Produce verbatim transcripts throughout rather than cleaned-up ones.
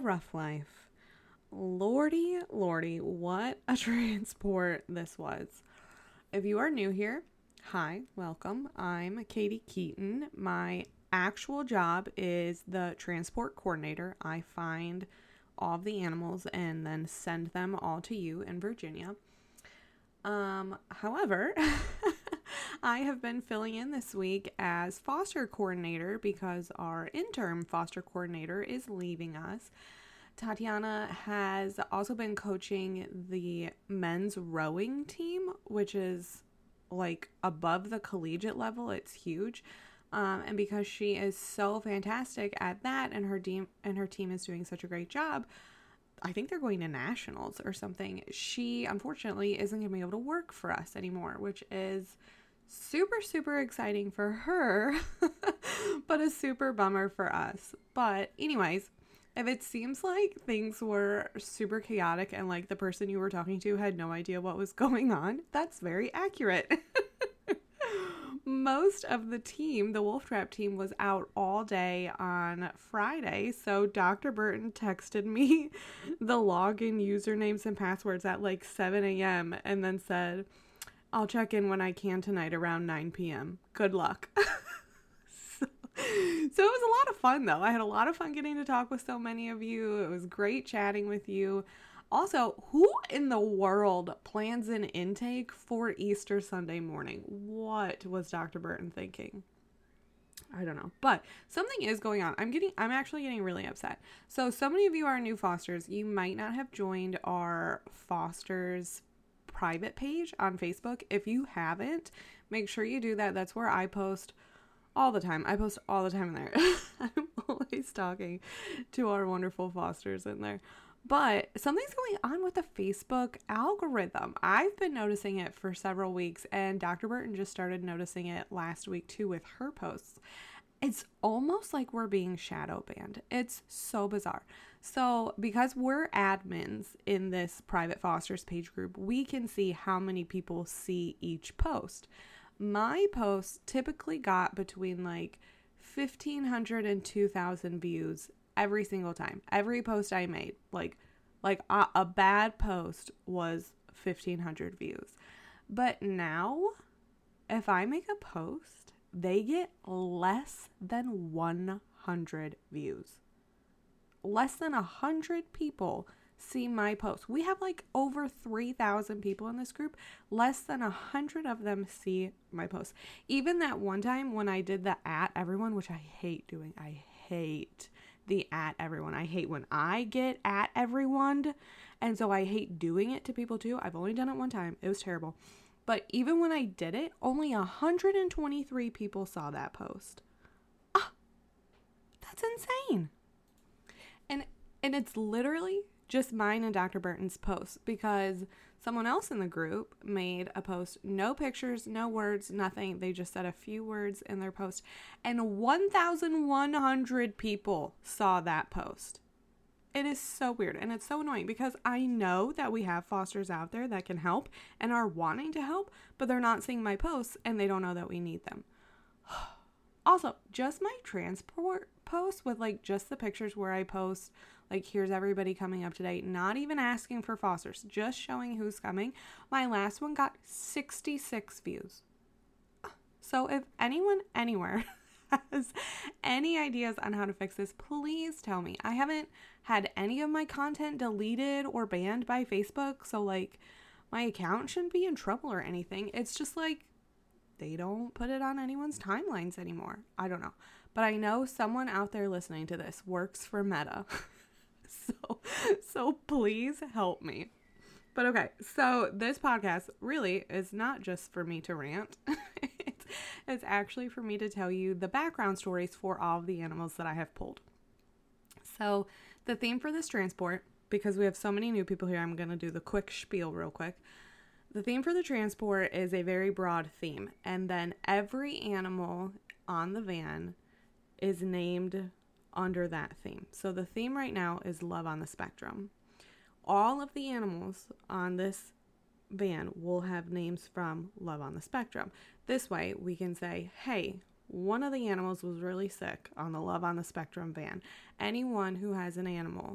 rough life. Lordy, lordy, what a transport this was. If you are new here, hi, welcome. I'm Katie Keaton. My actual job is the transport coordinator. I find all of the animals and then send them all to you in Virginia. Um, however, I have been filling in this week as foster coordinator because our interim foster coordinator is leaving us. Tatiana has also been coaching the men's rowing team, which is like above the collegiate level. It's huge. Um, and because she is so fantastic at that and her team and her team is doing such a great job, I think they're going to nationals or something. She unfortunately isn't going to be able to work for us anymore, which is super, super exciting for her, but a super bummer for us. But anyways, if it seems like things were super chaotic and like the person you were talking to had no idea what was going on, that's very accurate. Most of the team, the Wolf Trap team, was out all day on Friday, so Doctor Burton texted me the login usernames and passwords at like seven a.m. and then said, I'll check in when I can tonight around nine p.m. Good luck. so, so it was a lot of fun, though. I had a lot of fun getting to talk with so many of you. It was great chatting with you. Also, who in the world plans an intake for Easter Sunday morning? What was Doctor Burton thinking? I don't know, but something is going on. I'm getting, I'm actually getting really upset. So, so many of you are new fosters. You might not have joined our fosters private page on Facebook. If you haven't, make sure you do that. That's where I post all the time. I post all the time in there. I'm always talking to our wonderful fosters in there. But something's going on with the Facebook algorithm. I've been noticing it for several weeks, and Doctor Burton just started noticing it last week too with her posts. It's almost like we're being shadow banned. It's so bizarre. So because we're admins in this private fosters page group, we can see how many people see each post. My posts typically got between like fifteen hundred and two thousand views every single time. Every post I made, like like a, a bad post was fifteen hundred views. But now, if I make a post, they get less than one hundred views. Less than one hundred people see my post. We have like over three thousand people in this group. Less than one hundred of them see my post. Even that one time when I did the at everyone, which I hate doing. I hate the at everyone. I hate when I get at everyone. And so I hate doing it to people too. I've only done it one time. It was terrible. But even when I did it, only one hundred twenty-three people saw that post. Ah, that's insane. And and it's literally just mine and Doctor Burton's posts because someone else in the group made a post, no pictures, no words, nothing. They just said a few words in their post, and one thousand one hundred people saw that post. It is so weird, and it's so annoying because I know that we have fosters out there that can help and are wanting to help, but they're not seeing my posts and they don't know that we need them. Also, just my transport post with like just the pictures where I post like, here's everybody coming up today, not even asking for fosters, just showing who's coming. My last one got sixty-six views. So if anyone anywhere has any ideas on how to fix this, please tell me. I haven't had any of my content deleted or banned by Facebook, so like my account shouldn't be in trouble or anything. It's just like they don't put it on anyone's timelines anymore. I don't know. But I know someone out there listening to this works for Meta. so, so please help me. But okay, so this podcast really is not just for me to rant. it's, it's actually for me to tell you the background stories for all of the animals that I have pulled. So the theme for this transport, because we have so many new people here, I'm going to do the quick spiel real quick. The theme for the transport is a very broad theme, and then every animal on the van is named under that theme. So the theme right now is Love on the Spectrum. All of the animals on this van will have names from Love on the Spectrum. This way we can say, hey, one of the animals was really sick on the Love on the Spectrum van. Anyone who has an animal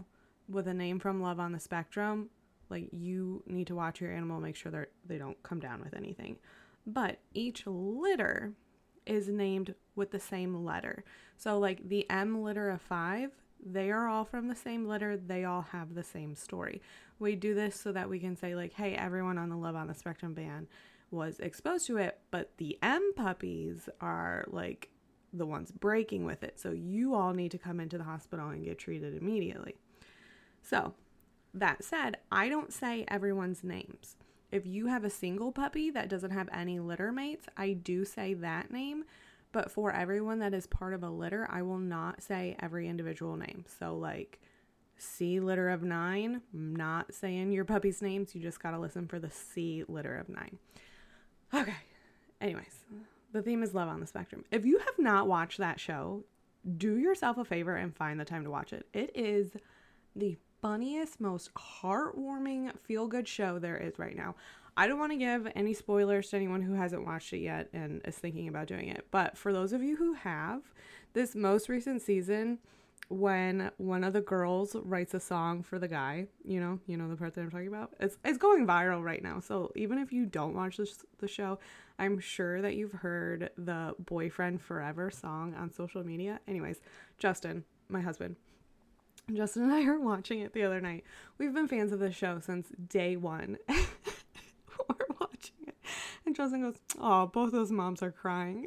with a name from Love on the Spectrum, like, you need to watch your animal, make sure that they don't come down with anything. But each litter is named with the same letter. So like the M litter of five, they are all from the same litter. They all have the same story. We do this so that we can say like, hey, everyone on the Love on the Spectrum band was exposed to it, but the M puppies are like the ones breaking with it. So you all need to come into the hospital and get treated immediately. So that said, I don't say everyone's names. If you have a single puppy that doesn't have any litter mates, I do say that name. But for everyone that is part of a litter, I will not say every individual name. So like C litter of nine, I'm not saying your puppy's names. You just got to listen for the C litter of nine. Okay. Anyways, the theme is Love on the Spectrum. If you have not watched that show, do yourself a favor and find the time to watch it. It is the funniest, most heartwarming, feel-good show there is right now. I don't want to give any spoilers to anyone who hasn't watched it yet and is thinking about doing it. But for those of you who have, this most recent season, when one of the girls writes a song for the guy, you know, you know the part that I'm talking about, it's it's going viral right now. So even if you don't watch this, the show, I'm sure that you've heard the Boyfriend Forever song on social media. Anyways, Justin, my husband, Justin and I are watching it the other night. We've been fans of this show since day one. We're watching it. And Justin goes, oh, both those moms are crying.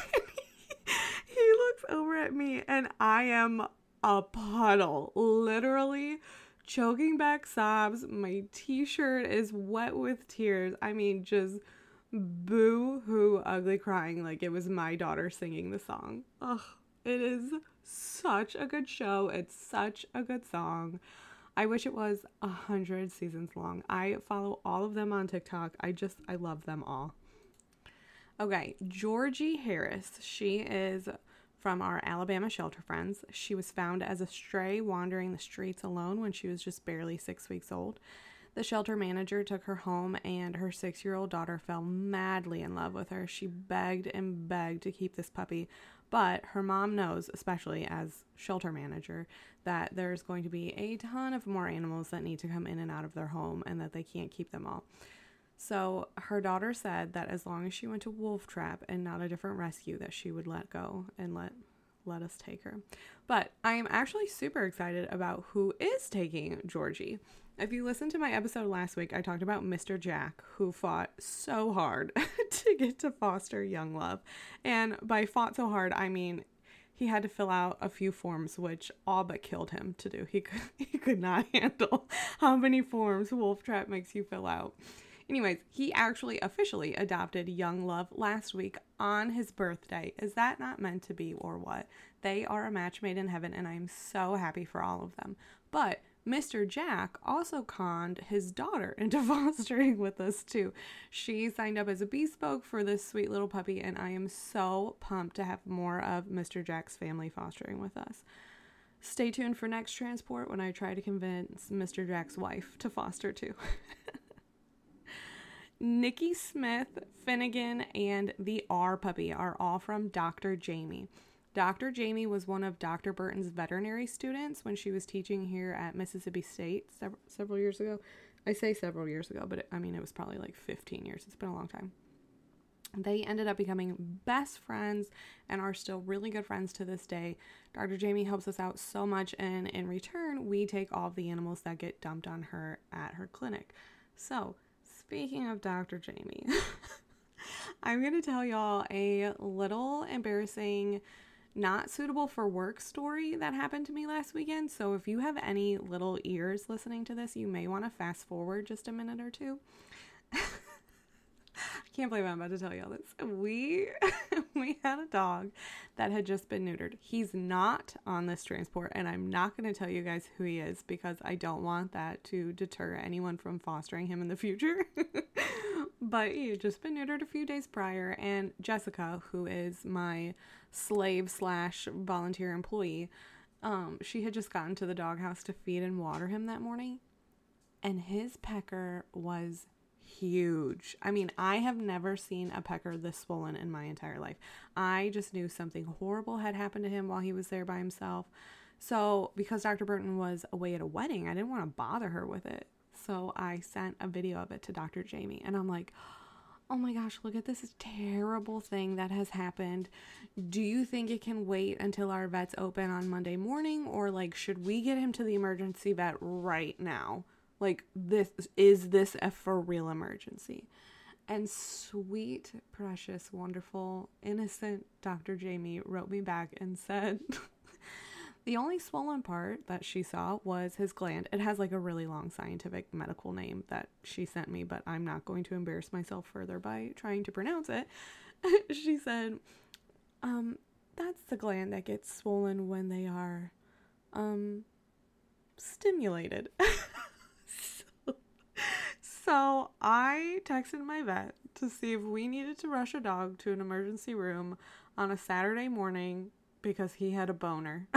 He looks over at me and I am a puddle. Literally choking back sobs. My t-shirt is wet with tears. I mean, just boo-hoo ugly crying like it was my daughter singing the song. Ugh, it is such a good show. It's such a good song. I wish it was a hundred seasons long. I follow all of them on TikTok. I just, I love them all. Okay, Georgie Harris. She is from our Alabama shelter friends. She was found as a stray wandering the streets alone when she was just barely six weeks old. The shelter manager took her home and her six-year-old daughter fell madly in love with her. She begged and begged to keep this puppy, but her mom knows, especially as shelter manager, that there's going to be a ton of more animals that need to come in and out of their home and that they can't keep them all. So her daughter said that as long as she went to Wolf Trap and not a different rescue, that she would let go and let let us take her. But I am actually super excited about who is taking Georgie. If you listened to my episode last week, I talked about Mister Jack, who fought so hard to get to foster Young Love. And by fought so hard, I mean he had to fill out a few forms, which all but killed him to do. He could, he could not handle how many forms Wolf Trap makes you fill out. Anyways, he actually officially adopted Young Love last week on his birthday. Is that not meant to be or what? They are a match made in heaven, and I'm so happy for all of them. But Mister Jack also conned his daughter into fostering with us too. She signed up as a bespoke for this sweet little puppy, and I am so pumped to have more of Mister Jack's family fostering with us. Stay tuned for next transport when I try to convince Mister Jack's wife to foster too. Nikki Smith, Finnegan, and the R puppy are all from Doctor Jamie. Doctor Jamie was one of Doctor Burton's veterinary students when she was teaching here at Mississippi State several, several years ago. I say several years ago, but it, I mean, it was probably like fifteen years. It's been a long time. They ended up becoming best friends and are still really good friends to this day. Doctor Jamie helps us out so much, and in return, we take all of the animals that get dumped on her at her clinic. So, speaking of Doctor Jamie, I'm going to tell y'all a little embarrassing, not suitable for work story that happened to me last weekend. So if you have any little ears listening to this, you may want to fast forward just a minute or two. I can't believe I'm about to tell y'all this. We we had a dog that had just been neutered. He's not on this transport, and I'm not going to tell you guys who he is because I don't want that to deter anyone from fostering him in the future. But he had just been neutered a few days prior, and Jessica, who is my slave slash volunteer employee, um, she had just gotten to the doghouse to feed and water him that morning, and his pecker was huge. I mean, I have never seen a pecker this swollen in my entire life. I just knew something horrible had happened to him while he was there by himself. So because Doctor Burton was away at a wedding, I didn't want to bother her with it. So I sent a video of it to Doctor Jamie, and I'm like, oh my gosh, look at this terrible thing that has happened. Do you think it can wait until our vet's open on Monday morning? Or like, should we get him to the emergency vet right now? Like, this, is this a for real emergency? And sweet, precious, wonderful, innocent Doctor Jamie wrote me back and said, the only swollen part that she saw was his gland. It has like a really long scientific medical name that she sent me, but I'm not going to embarrass myself further by trying to pronounce it. She said, um, that's the gland that gets swollen when they are, um, stimulated. so, so I texted my vet to see if we needed to rush a dog to an emergency room on a Saturday morning because he had a boner.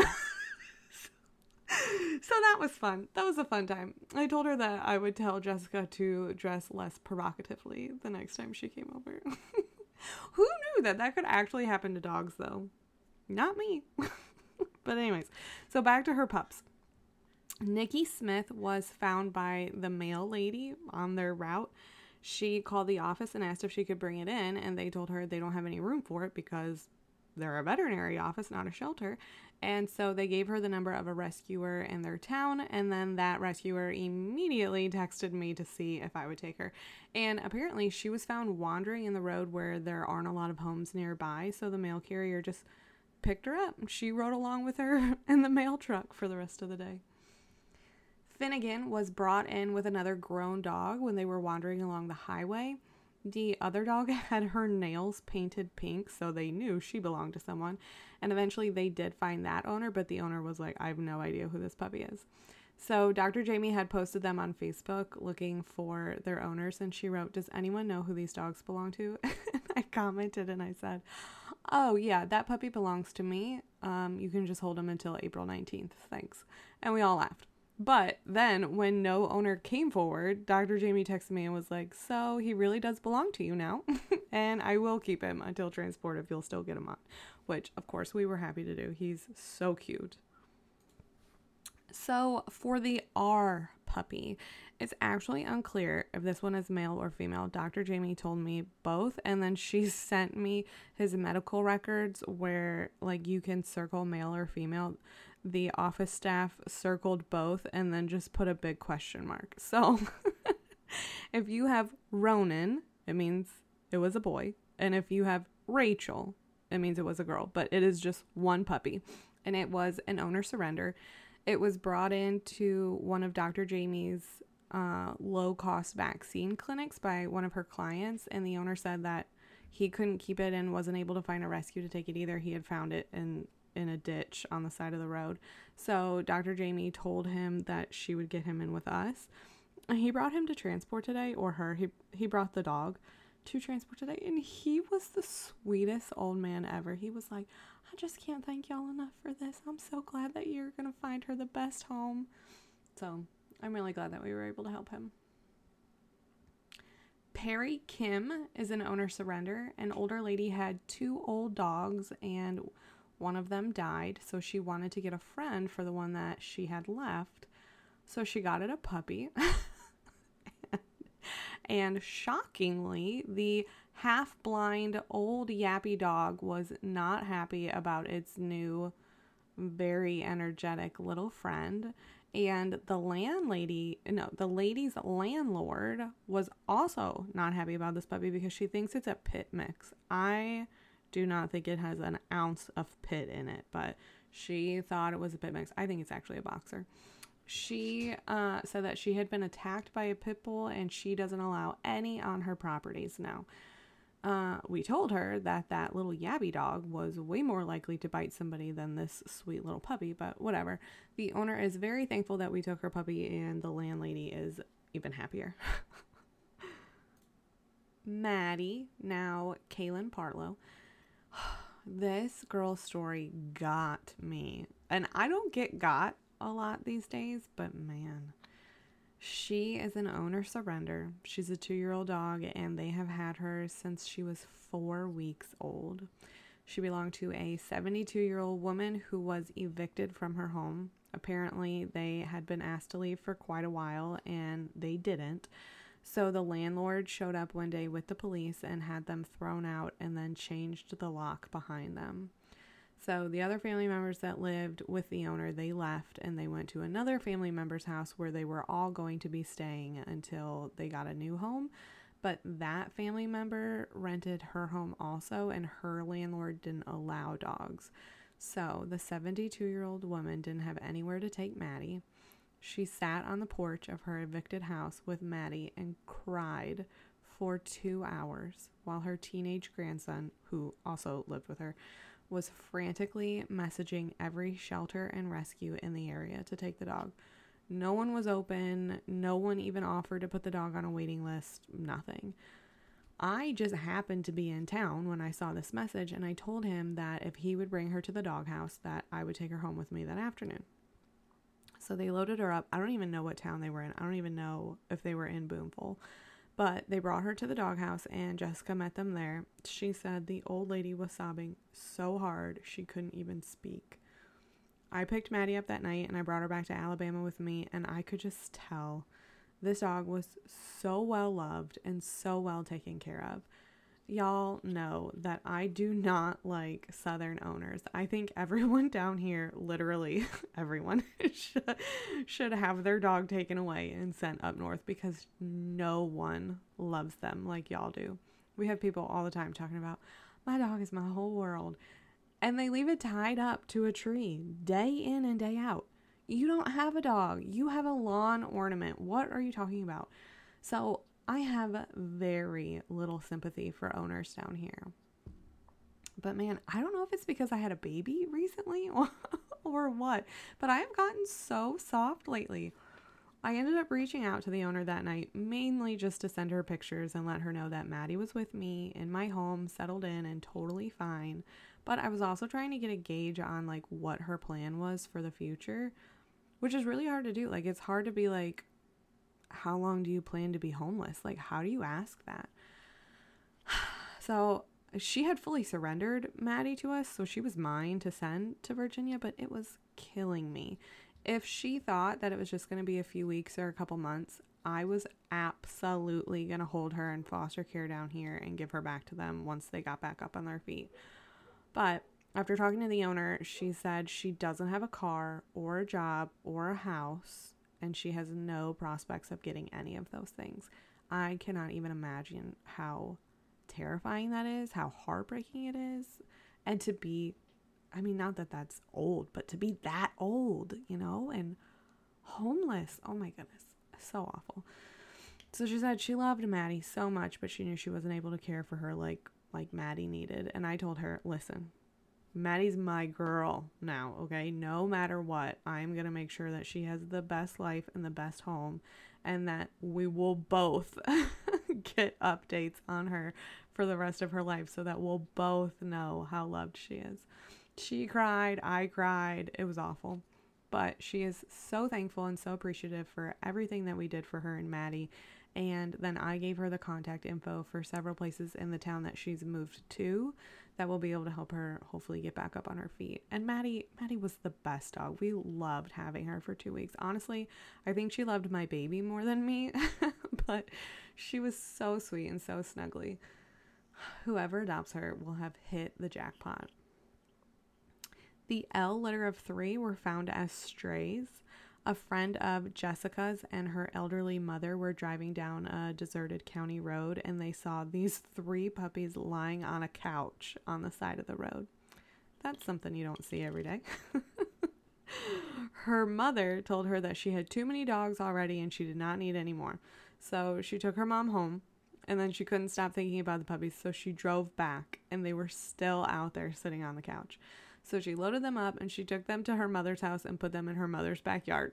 So that was fun. That was a fun time. I told her that I would tell Jessica to dress less provocatively the next time she came over. Who knew that that could actually happen to dogs, though? Not me. But anyways, so back to her pups. Nikki Smith was found by the mail lady on their route. She called the office and asked if she could bring it in, and they told her they don't have any room for it because they're a veterinary office, not a shelter. And so they gave her the number of a rescuer in their town, and then that rescuer immediately texted me to see if I would take her. And apparently she was found wandering in the road where there aren't a lot of homes nearby, so the mail carrier just picked her up. She rode along with her in the mail truck for the rest of the day. Finnegan was brought in with another grown dog when they were wandering along the highway. The other dog had her nails painted pink, so they knew she belonged to someone. And eventually they did find that owner, but the owner was like, I have no idea who this puppy is. So Doctor Jamie had posted them on Facebook looking for their owners, and she wrote, does anyone know who these dogs belong to? And I commented and I said, oh yeah, that puppy belongs to me. Um, you can just hold him until April nineteenth. Thanks. And we all laughed. But then when no owner came forward, Doctor Jamie texted me and was like, so he really does belong to you now. And I will keep him until transport if you'll still get him on. Which, of course, we were happy to do. He's so cute. So for the R puppy, it's actually unclear if this one is male or female. Doctor Jamie told me both, and then she sent me his medical records where like you can circle male or female. The office staff circled both and then just put a big question mark. So if you have Ronan, it means it was a boy. And if you have Rachel, it means it was a girl. But it is just one puppy. And it was an owner surrender. It was brought into one of Doctor Jamie's uh, low-cost vaccine clinics by one of her clients. And the owner said that he couldn't keep it and wasn't able to find a rescue to take it either. He had found it in in a ditch on the side of the road. So Doctor Jamie told him that she would get him in with us. He brought him to transport today, or her. He he brought the dog to transport today, and he was the sweetest old man ever. He was like, I just can't thank y'all enough for this. I'm so glad that you're going to find her the best home. So I'm really glad that we were able to help him. Perry Kim is an owner surrender. An older lady had two old dogs, and one of them died, so she wanted to get a friend for the one that she had left. So she got it a puppy. And shockingly, the half-blind old yappy dog was not happy about its new, very energetic little friend. And the landlady, no, the lady's landlord was also not happy about this puppy because she thinks it's a pit mix. I do not think it has an ounce of pit in it, but she thought it was a pit mix. I think it's actually a boxer. She uh, said that she had been attacked by a pit bull and she doesn't allow any on her properties now. Uh, we told her that that little yabby dog was way more likely to bite somebody than this sweet little puppy, but whatever. The owner is very thankful that we took her puppy, and the landlady is even happier. Maddie, now Kaylin Partlow. This girl's story got me. And I don't get got a lot these days, but man, she is an owner surrender. She's a two-year-old dog, and they have had her since she was four weeks old. She belonged to a seventy-two-year-old woman who was evicted from her home. Apparently, they had been asked to leave for quite a while, and they didn't. So the landlord showed up one day with the police and had them thrown out and then changed the lock behind them. So the other family members that lived with the owner, they left and they went to another family member's house where they were all going to be staying until they got a new home. But that family member rented her home also, and her landlord didn't allow dogs. So the seventy-two-year-old woman didn't have anywhere to take Maddie. She sat on the porch of her evicted house with Maddie and cried for two hours while her teenage grandson, who also lived with her, was frantically messaging every shelter and rescue in the area to take the dog. No one was open. No one even offered to put the dog on a waiting list. Nothing. I just happened to be in town when I saw this message, and I told him that if he would bring her to the doghouse, that I would take her home with me that afternoon. So they loaded her up. I don't even know what town they were in. I don't even know if they were in Boonville. But they brought her to the doghouse, and Jessica met them there. She said the old lady was sobbing so hard she couldn't even speak. I picked Maddie up that night, and I brought her back to Alabama with me, and I could just tell this dog was so well loved and so well taken care of. Y'all know that I do not like Southern owners. I think everyone down here, literally everyone, should, should have their dog taken away and sent up north because no one loves them like y'all do. We have people all the time talking about, my dog is my whole world. And they leave it tied up to a tree day in and day out. You don't have a dog. You have a lawn ornament. What are you talking about? So I have very little sympathy for owners down here. But man, I don't know if it's because I had a baby recently or, or what, but I have gotten so soft lately. I ended up reaching out to the owner that night, mainly just to send her pictures and let her know that Maddie was with me in my home, settled in and totally fine. But I was also trying to get a gauge on like what her plan was for the future, which is really hard to do. Like, it's hard to be like, how long do you plan to be homeless? Like, how do you ask that? So she had fully surrendered Maddie to us, so she was mine to send to Virginia, but it was killing me. If she thought that it was just going to be a few weeks or a couple months, I was absolutely going to hold her in foster care down here and give her back to them once they got back up on their feet. But after talking to the owner, she said she doesn't have a car or a job or a house, and she has no prospects of getting any of those things. I cannot even imagine how terrifying that is, how heartbreaking it is, and to be, I mean, not that that's old, but to be that old, you know, and homeless. Oh my goodness, so awful. So she said she loved Maddie so much, but she knew she wasn't able to care for her like like Maddie needed. And I told her, listen, Maddie's my girl now, okay? No matter what, I'm going to make sure that she has the best life and the best home, and that we will both get updates on her for the rest of her life so that we'll both know how loved she is. She cried, I cried. It was awful. But she is so thankful and so appreciative for everything that we did for her and Maddie. And then I gave her the contact info for several places in the town that she's moved to that will be able to help her hopefully get back up on her feet. And Maddie, Maddie was the best dog. We loved having her for two weeks. Honestly, I think she loved my baby more than me, but she was so sweet and so snuggly. Whoever adopts her will have hit the jackpot. The L litter of three were found as strays. A friend of Jessica's and her elderly mother were driving down a deserted county road, and they saw these three puppies lying on a couch on the side of the road. That's something you don't see every day. Her mother told her that she had too many dogs already and she did not need any more. So she took her mom home, and then she couldn't stop thinking about the puppies, so she drove back, and they were still out there sitting on the couch. So she loaded them up and she took them to her mother's house and put them in her mother's backyard.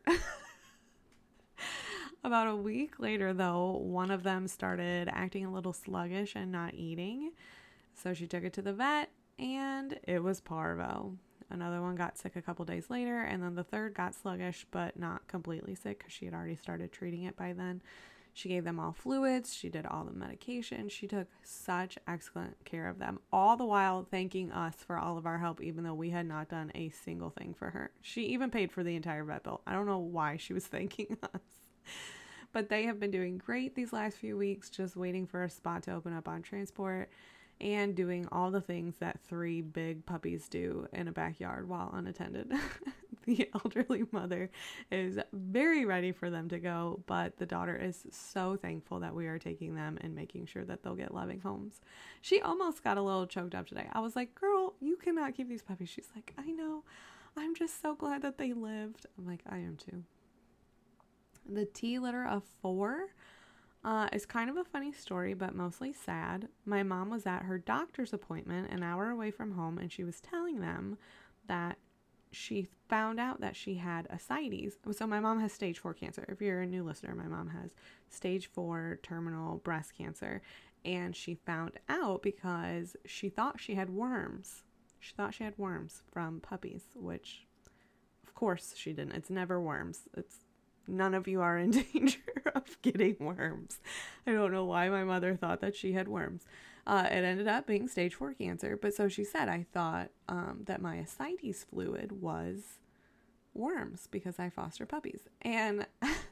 About a week later, though, one of them started acting a little sluggish and not eating. So she took it to the vet, and it was parvo. Another one got sick a couple days later, and then the third got sluggish but not completely sick because she had already started treating it by then. She gave them all fluids. She did all the medication. She took such excellent care of them, all the while thanking us for all of our help, even though we had not done a single thing for her. She even paid for the entire vet bill. I don't know why she was thanking us. But they have been doing great these last few weeks, just waiting for a spot to open up on transport and doing all the things that three big puppies do in a backyard while unattended. The elderly mother is very ready for them to go, but the daughter is so thankful that we are taking them and making sure that they'll get loving homes. She almost got a little choked up today. I was like, girl, you cannot keep these puppies. She's like, I know. I'm just so glad that they lived. I'm like, I am too. The T litter of four uh, is kind of a funny story, but mostly sad. My mom was at her doctor's appointment an hour away from home, and she was telling them that she found out that she had ascites. So my mom has stage four cancer. If you're a new listener, my mom has stage four terminal breast cancer, and she found out because she thought she had worms. She thought she had worms from puppies, which of course she didn't. It's never worms. It's none of you are in danger of getting worms. I don't know why my mother thought that she had worms. Uh, it ended up being stage four cancer. But so she said, I thought um, that my ascites fluid was worms because I foster puppies. And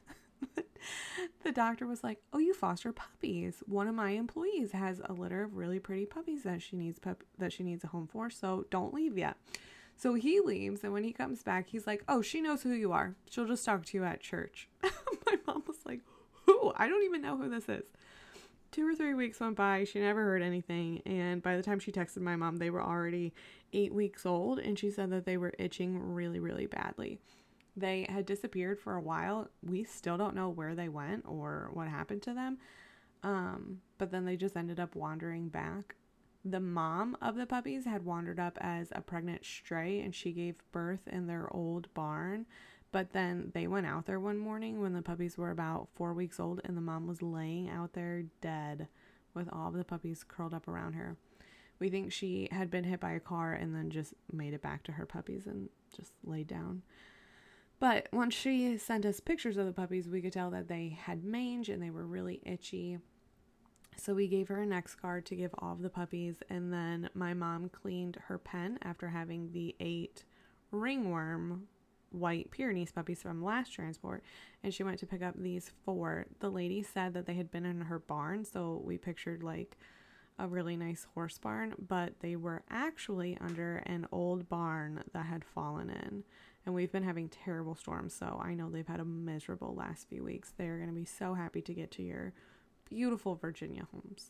the doctor was like, oh, you foster puppies. One of my employees has a litter of really pretty puppies that she needs pup- that she needs a home for. So don't leave yet. So he leaves, and when he comes back, he's like, oh, she knows who you are. She'll just talk to you at church. My mom was like, who? I don't even know who this is. Two or three weeks went by. She never heard anything. And by the time she texted my mom, they were already eight weeks old. And she said that they were itching really, really badly. They had disappeared for a while. We still don't know where they went or what happened to them. Um, but then they just ended up wandering back. The mom of the puppies had wandered up as a pregnant stray, and she gave birth in their old barn. But then they went out there one morning when the puppies were about four weeks old, and the mom was laying out there dead with all of the puppies curled up around her. We think she had been hit by a car and then just made it back to her puppies and just laid down. But once she sent us pictures of the puppies, we could tell that they had mange and they were really itchy. So we gave her a NexGard to give all of the puppies, and then my mom cleaned her pen after having the eight ringworm white Pyrenees puppies from last transport, and she went to pick up these four. The lady said that they had been in her barn, so we pictured like a really nice horse barn, but they were actually under an old barn that had fallen in, and we've been having terrible storms, so I know they've had a miserable last few weeks. They're going to be so happy to get to your beautiful Virginia homes.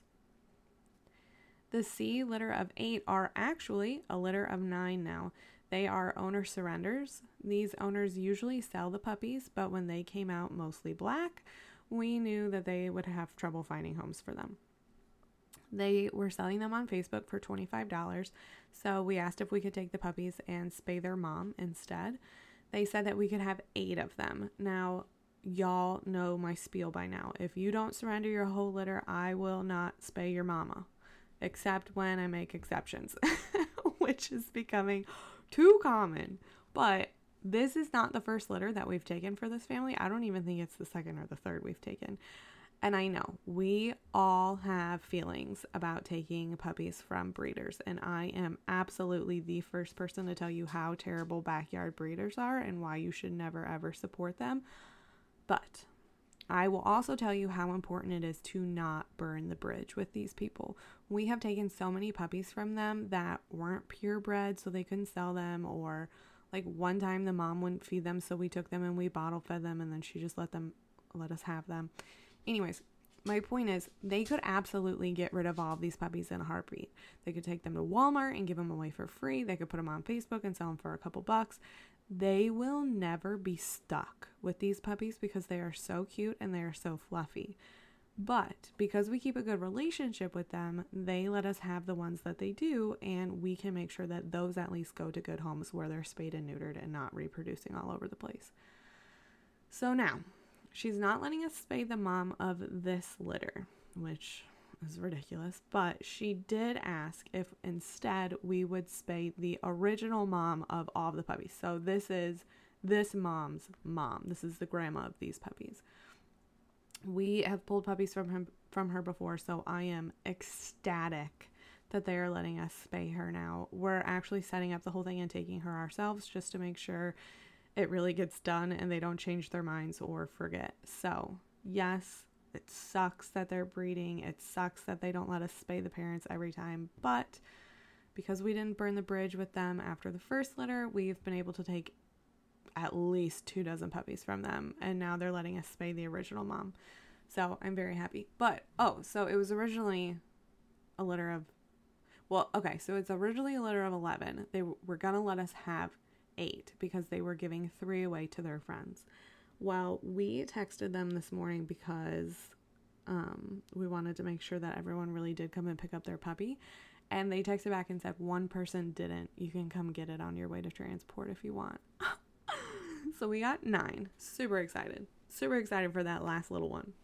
The C litter of eight are actually a litter of nine now. They are owner surrenders. These owners usually sell the puppies, but when they came out mostly black, we knew that they would have trouble finding homes for them. They were selling them on Facebook for twenty-five dollars, so we asked if we could take the puppies and spay their mom instead. They said that we could have eight of them. Now, y'all know my spiel by now. If you don't surrender your whole litter, I will not spay your mama, except when I make exceptions, which is becoming too common. But this is not the first litter that we've taken for this family. I don't even think it's the second or the third we've taken. And I know we all have feelings about taking puppies from breeders, and I am absolutely the first person to tell you how terrible backyard breeders are and why you should never ever support them. But I will also tell you how important it is to not burn the bridge with these people. We have taken so many puppies from them that weren't purebred, so they couldn't sell them, or like one time the mom wouldn't feed them, so we took them and we bottle fed them, and then she just let them let us have them. Anyways, my point is they could absolutely get rid of all of these puppies in a heartbeat. They could take them to Walmart and give them away for free. They could put them on Facebook and sell them for a couple bucks. They will never be stuck with these puppies because they are so cute and they are so fluffy. But because we keep a good relationship with them, they let us have the ones that they do, and we can make sure that those at least go to good homes where they're spayed and neutered and not reproducing all over the place. So now, she's not letting us spay the mom of this litter, which is ridiculous, but she did ask if instead we would spay the original mom of all of the puppies. So this is this mom's mom. This is the grandma of these puppies. We have pulled puppies from him from her before, so I am ecstatic that they are letting us spay her now. We're actually setting up the whole thing and taking her ourselves just to make sure it really gets done and they don't change their minds or forget. So, yes, it sucks that they're breeding. It sucks that they don't let us spay the parents every time, but because we didn't burn the bridge with them after the first litter, we've been able to take at least two dozen puppies from them, and now they're letting us spay the original mom. So I'm very happy. But, oh, so it was originally a litter of, well, okay, so it's originally a litter of eleven. They were going to let us have eight because they were giving three away to their friends. Well, we texted them this morning because um, we wanted to make sure that everyone really did come and pick up their puppy. And they texted back and said, one person didn't. You can come get it on your way to transport if you want. So we got nine. Super excited. Super excited for that last little one.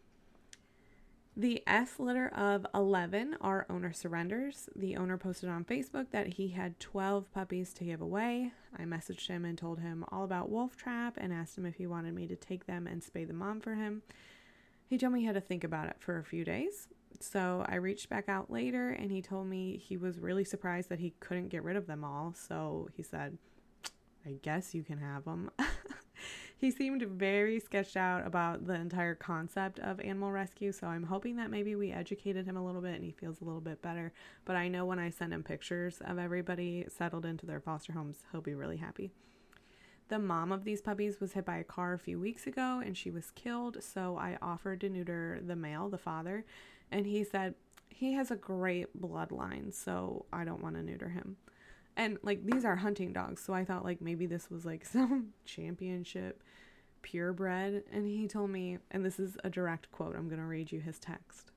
The S litter of eleven, our owner surrenders. The owner posted on Facebook that he had twelve puppies to give away. I messaged him and told him all about Wolf Trap and asked him if he wanted me to take them and spay the mom for him. He told me he had to think about it for a few days. So I reached back out later and he told me he was really surprised that he couldn't get rid of them all. So he said, I guess you can have them. He seemed very sketched out about the entire concept of animal rescue, so I'm hoping that maybe we educated him a little bit and he feels a little bit better. But I know when I send him pictures of everybody settled into their foster homes, he'll be really happy. The mom of these puppies was hit by a car a few weeks ago and she was killed, so I offered to neuter the male, the father, and he said he has a great bloodline, so I don't want to neuter him. And, like, these are hunting dogs, so I thought, like, maybe this was, like, some championship purebred. And he told me, and this is a direct quote, I'm going to read you his text.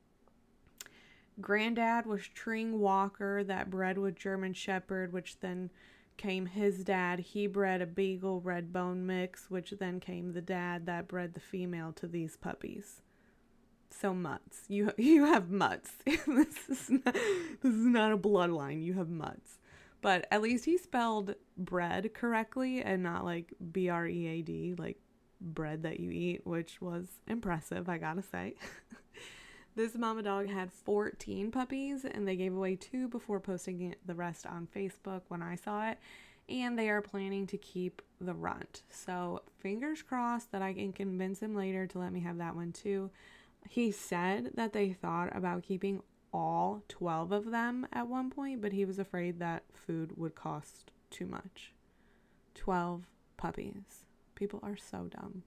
Granddad was Tring Walker that bred with German Shepherd, which then came his dad. He bred a Beagle Red Bone mix, which then came the dad that bred the female to these puppies. So mutts. You, you have mutts. this, is not, this is not a bloodline. You have mutts. But at least he spelled bread correctly and not like B R E A D, like bread that you eat, which was impressive, I gotta say. This mama dog had fourteen puppies and they gave away two before posting the rest on Facebook when I saw it. And they are planning to keep the runt. So fingers crossed that I can convince him later to let me have that one too. He said that they thought about keeping all twelve of them at one point, but he was afraid that food would cost too much. twelve puppies. People are so dumb.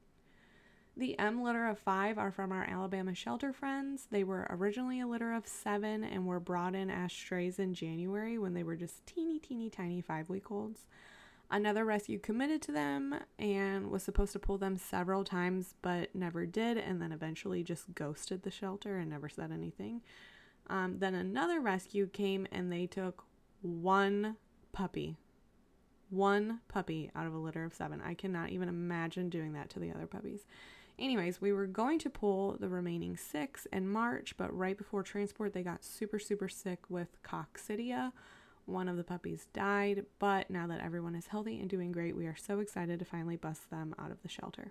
The M litter of five are from our Alabama shelter friends. They were originally a litter of seven and were brought in as strays in January when they were just teeny, teeny, tiny five-week-olds. Another rescue committed to them and was supposed to pull them several times, but never did, and then eventually just ghosted the shelter and never said anything. Um, then another rescue came and they took one puppy. One puppy out of a litter of seven. I cannot even imagine doing that to the other puppies. Anyways, we were going to pull the remaining six in March, but right before transport, they got super, super sick with coccidia. One of the puppies died, but now that everyone is healthy and doing great, we are so excited to finally bust them out of the shelter.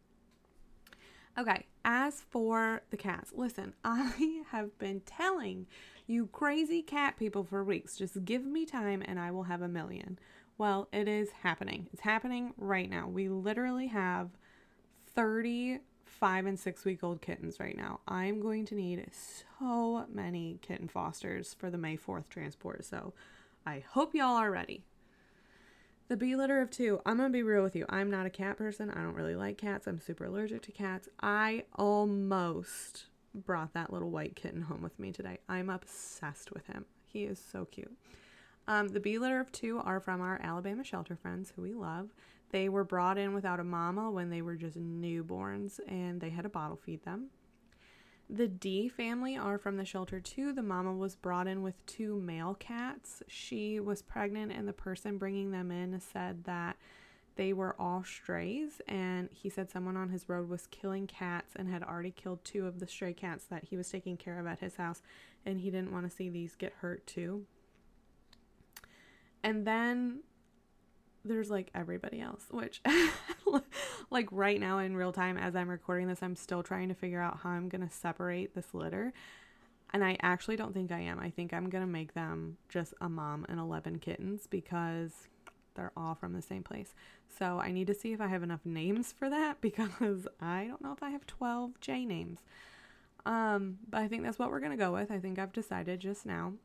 Okay, as for the cats, listen, I have been telling you crazy cat people for weeks, just give me time and I will have a million. Well, it is happening. It's happening right now. We literally have thirty five and six week old kittens right now. I'm going to need so many kitten fosters for the May fourth transport, so I hope y'all are ready. The B litter of two. I'm going to be real with you. I'm not a cat person. I don't really like cats. I'm super allergic to cats. I almost brought that little white kitten home with me today. I'm obsessed with him. He is so cute. Um, the B litter of two are from our Alabama shelter friends who we love. They were brought in without a mama when they were just newborns and they had to bottle feed them. The D family are from the shelter too. The mama was brought in with two male cats. She was pregnant and the person bringing them in said that they were all strays, and he said someone on his road was killing cats and had already killed two of the stray cats that he was taking care of at his house, and he didn't want to see these get hurt too. And then there's like everybody else, which Like right now in real time as I'm recording this, I'm still trying to figure out how I'm going to separate this litter. And I actually don't think I am. I think I'm going to make them just a mom and eleven kittens because they're all from the same place. So I need to see if I have enough names for that because I don't know if I have twelve J names. Um, but I think that's what we're going to go with. I think I've decided just now.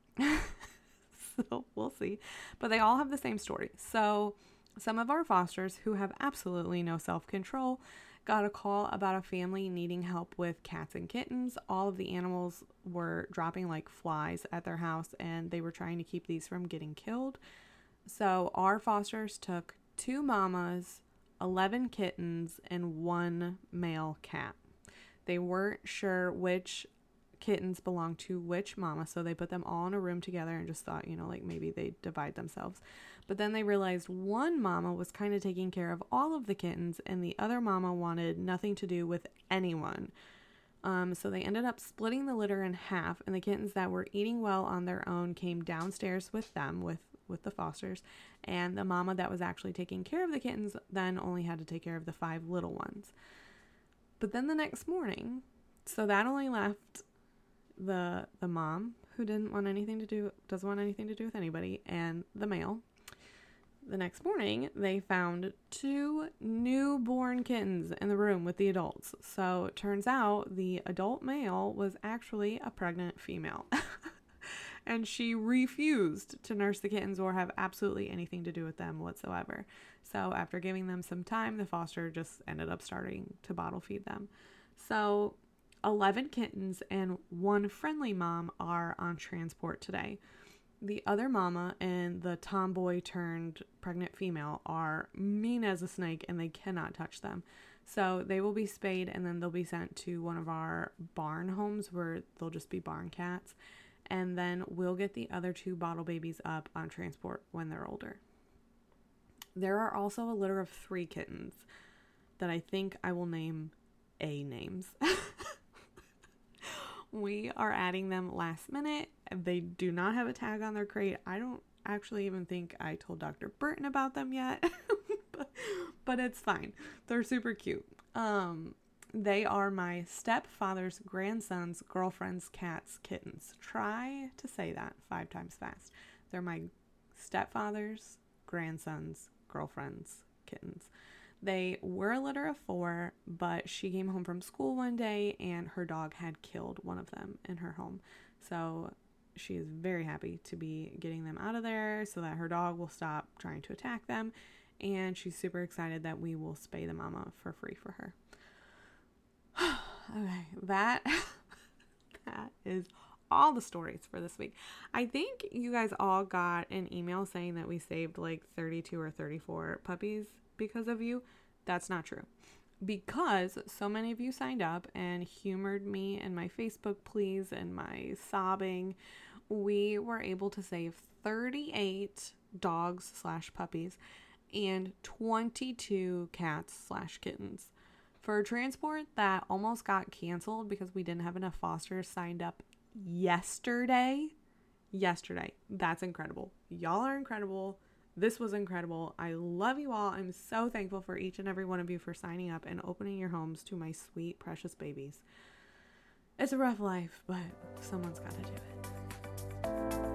So we'll see. But they all have the same story. So some of our fosters who have absolutely no self-control got a call about a family needing help with cats and kittens. All of the animals were dropping like flies at their house and they were trying to keep these from getting killed. So our fosters took two mamas, eleven kittens, and one male cat. They weren't sure which kittens belonged to which mama, so they put them all in a room together and just thought, you know, like maybe they divide themselves. But then they realized one mama was kind of taking care of all of the kittens and the other mama wanted nothing to do with anyone. Um, so they ended up splitting the litter in half, and the kittens that were eating well on their own came downstairs with them, with, with the fosters, and the mama that was actually taking care of the kittens then only had to take care of the five little ones. But then the next morning, so that only left the the mom who didn't want anything to do, doesn't want anything to do with anybody, and the male. The next morning, they found two newborn kittens in the room with the adults. So it turns out the adult male was actually a pregnant female. And she refused to nurse the kittens or have absolutely anything to do with them whatsoever. So after giving them some time, the foster just ended up starting to bottle feed them. So eleven kittens and one friendly mom are on transport today. The other mama and the tomboy turned pregnant female are mean as a snake and they cannot touch them. So they will be spayed and then they'll be sent to one of our barn homes where they'll just be barn cats. And then we'll get the other two bottle babies up on transport when they're older. There are also a litter of three kittens that I think I will name A names. We are adding them last minute. They do not have a tag on their crate. I don't actually even think I told Doctor Burton about them yet, but, but it's fine. They're super cute. Um, they are my stepfather's grandson's girlfriend's cat's kittens. Try to say that five times fast. They're my stepfather's grandson's girlfriend's kittens. They were a litter of four, but she came home from school one day and her dog had killed one of them in her home. So she is very happy to be getting them out of there so that her dog will stop trying to attack them. And she's super excited that we will spay the mama for free for her. Okay, that, that is all the stories for this week. I think you guys all got an email saying that we saved like thirty-two or thirty-four puppies because of you. That's not true, because so many of you signed up and humored me in my Facebook pleas and my sobbing. We were able to save thirty-eight dogs slash puppies and twenty-two cats slash kittens for a transport that almost got canceled because we didn't have enough fosters signed up yesterday. Yesterday. That's incredible. Y'all are incredible. This was incredible. I love you all. I'm so thankful for each and every one of you for signing up and opening your homes to my sweet, precious babies. It's a rough life, but someone's got to do it.